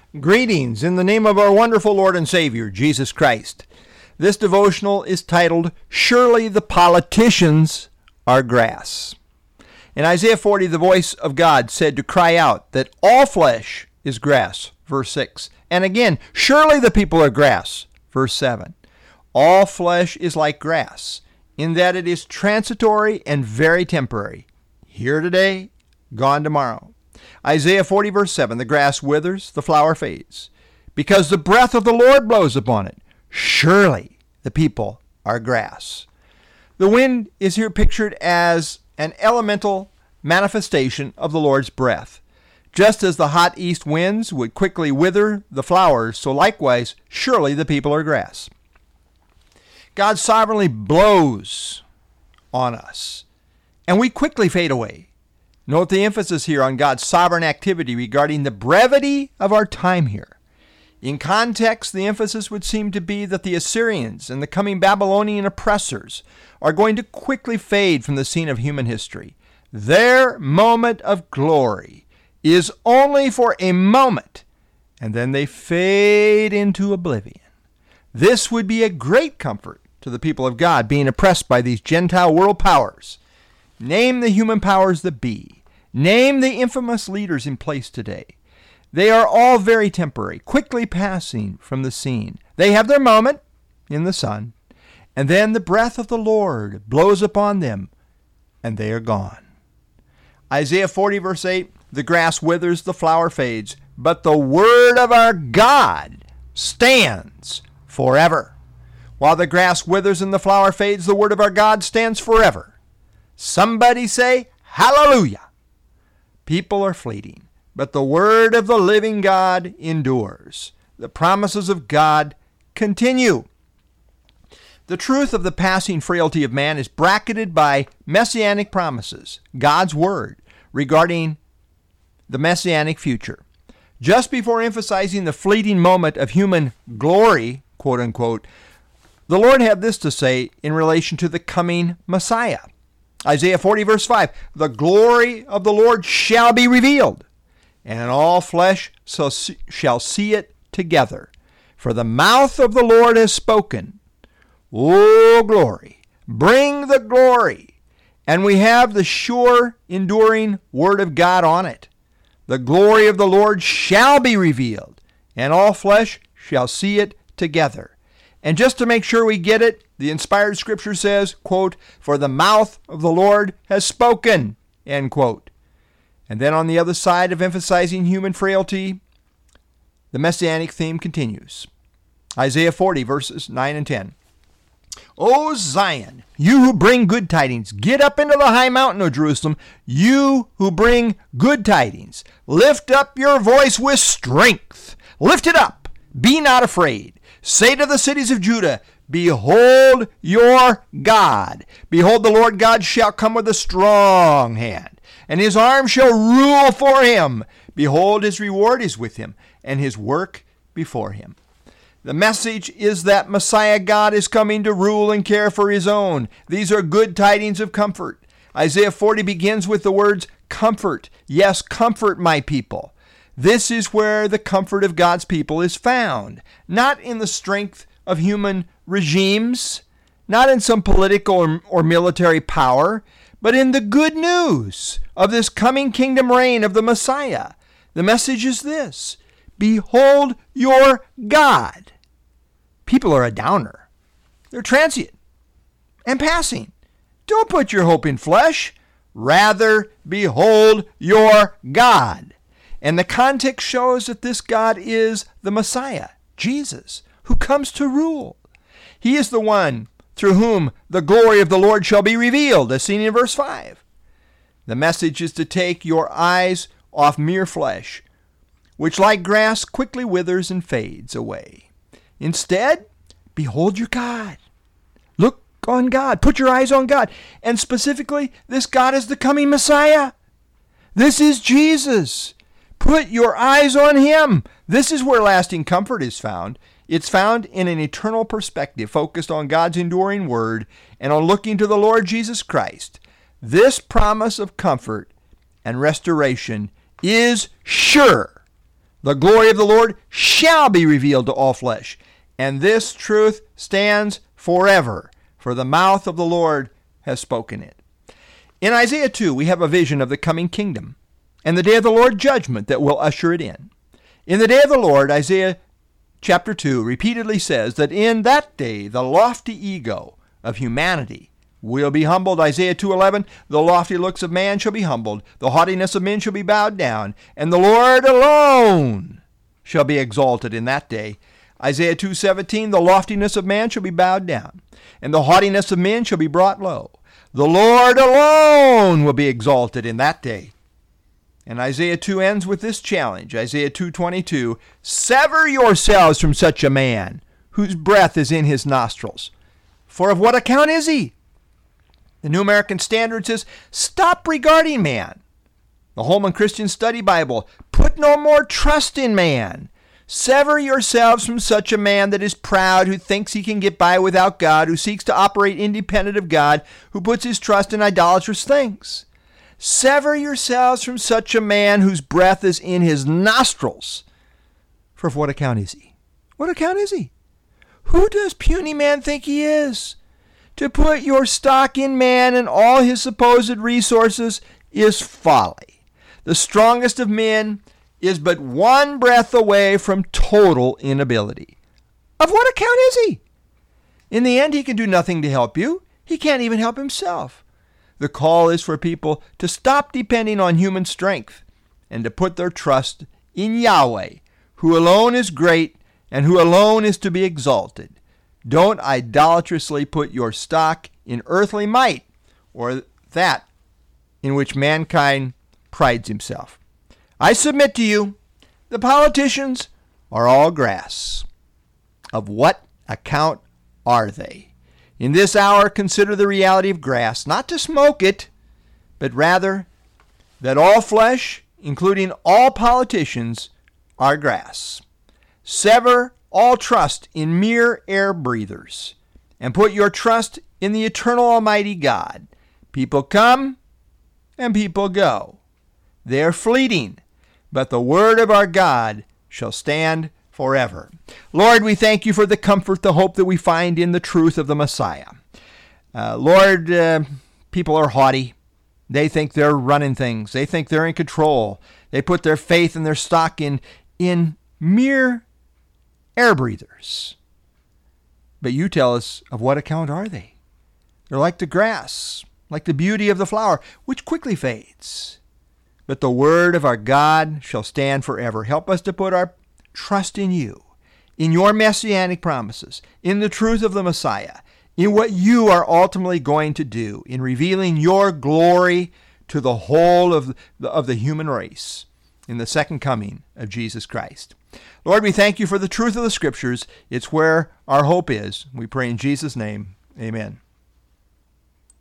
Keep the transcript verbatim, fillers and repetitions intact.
Greetings in the name of our wonderful Lord and Savior, Jesus Christ. This devotional is titled, Surely the Politicians Are Grass. In Isaiah forty, the voice of God said to cry out that all flesh is grass, verse six. And again, surely the people are grass, verse seven. All flesh is like grass, in that it is transitory and very temporary. Here today, gone tomorrow. Isaiah forty, verse seven, the grass withers, the flower fades, because the breath of the Lord blows upon it. Surely the people are grass. The wind is here pictured as an elemental manifestation of the Lord's breath. Just as the hot east winds would quickly wither the flowers, so likewise, surely the people are grass. God sovereignly blows on us, and we quickly fade away. Note the emphasis here on God's sovereign activity regarding the brevity of our time here. In context, the emphasis would seem to be that the Assyrians and the coming Babylonian oppressors are going to quickly fade from the scene of human history. Their moment of glory is only for a moment, and then they fade into oblivion. This would be a great comfort to the people of God being oppressed by these Gentile world powers. Name the human powers that be. Name the infamous leaders in place today. They are all very temporary, quickly passing from the scene. They have their moment in the sun, and then the breath of the Lord blows upon them, and they are gone. Isaiah forty, verse eight, the grass withers, the flower fades, but the word of our God stands forever. While the grass withers and the flower fades, the word of our God stands forever. Somebody say, hallelujah. People are fleeting, but the word of the living God endures. The promises of God continue. The truth of the passing frailty of man is bracketed by messianic promises, God's word, regarding the messianic future. Just before emphasizing the fleeting moment of human glory, quote unquote, the Lord had this to say in relation to the coming Messiah. Isaiah forty, verse five, the glory of the Lord shall be revealed, and all flesh shall see it together. For the mouth of the Lord has spoken. O glory, bring the glory. And we have the sure, enduring word of God on it. The glory of the Lord shall be revealed, and all flesh shall see it together. And just to make sure we get it, the inspired scripture says, quote, for the mouth of the Lord has spoken, end quote. And then on the other side of emphasizing human frailty, the messianic theme continues. Isaiah forty, verses nine and ten. O Zion, you who bring good tidings, get up into the high mountain, O Jerusalem, you who bring good tidings. Lift up your voice with strength. Lift it up. Be not afraid. Say to the cities of Judah, behold your God. Behold, the Lord God shall come with a strong hand, and his arm shall rule for him. Behold, his reward is with him, and his work before him. The message is that Messiah God is coming to rule and care for his own. These are good tidings of comfort. Isaiah forty begins with the words, comfort. Yes, comfort my people. This is where the comfort of God's people is found, not in the strength of human regimes, not in some political or, or military power, but in the good news of this coming kingdom reign of the Messiah. The message is this, behold your God. People are a downer. They're transient and passing. Don't put your hope in flesh. Rather, behold your God. And the context shows that this God is the Messiah, Jesus, who comes to rule. He is the one through whom the glory of the Lord shall be revealed, as seen in verse five. The message is to take your eyes off mere flesh, which like grass quickly withers and fades away. Instead, behold your God. Look on God. Put your eyes on God. And specifically, this God is the coming Messiah. This is Jesus. Put your eyes on him. This is where lasting comfort is found. It's found in an eternal perspective focused on God's enduring word and on looking to the Lord Jesus Christ. This promise of comfort and restoration is sure The glory of the Lord shall be revealed to all flesh, and this truth stands forever, for the mouth of the Lord has spoken it. In Isaiah two, we have a vision of the coming kingdom and the day of the Lord judgment that will usher it in. In the day of the Lord, Isaiah chapter two repeatedly says that in that day the lofty ego of humanity will be humbled. Isaiah two eleven, the lofty looks of man shall be humbled, the haughtiness of men shall be bowed down, and the Lord alone shall be exalted in that day. Isaiah two seventeen, the loftiness of man shall be bowed down, and the haughtiness of men shall be brought low. The Lord alone will be exalted in that day. And Isaiah two ends with this challenge. Isaiah two twenty-two, sever yourselves from such a man, whose breath is in his nostrils. For of what account is he? The New American Standard says, stop regarding man. The Holman Christian Study Bible, put no more trust in man. Sever yourselves from such a man that is proud, who thinks he can get by without God, who seeks to operate independent of God, who puts his trust in idolatrous things. Sever yourselves from such a man whose breath is in his nostrils. For of what account is he? What account is he? Who does puny man think he is? To put your stock in man and all his supposed resources is folly. The strongest of men is but one breath away from total inability. Of what account is he? In the end, he can do nothing to help you. He can't even help himself. The call is for people to stop depending on human strength and to put their trust in Yahweh, who alone is great and who alone is to be exalted. Don't idolatrously put your stock in earthly might or that in which mankind prides himself. I submit to you, the politicians are all grass. Of what account are they? In this hour, consider the reality of grass, not to smoke it, but rather that all flesh, including all politicians, are grass. Sever all trust in mere air breathers, and put your trust in the eternal Almighty God. People come and people go. They are fleeting, but the word of our God shall stand forever. Lord, we thank you for the comfort, the hope that we find in the truth of the Messiah. Uh, Lord, uh, people are haughty. They think they're running things. They think they're in control. They put their faith and their stock in, in mere air breathers. But you tell us, of what account are they? They're like the grass, like the beauty of the flower, which quickly fades. But the word of our God shall stand forever. Help us to put our trust in you, in your messianic promises, in the truth of the Messiah, in what you are ultimately going to do, in revealing your glory to the whole of the, of the human race in the second coming of Jesus Christ. Lord, we thank you for the truth of the Scriptures. It's where our hope is. We pray in Jesus' name. Amen.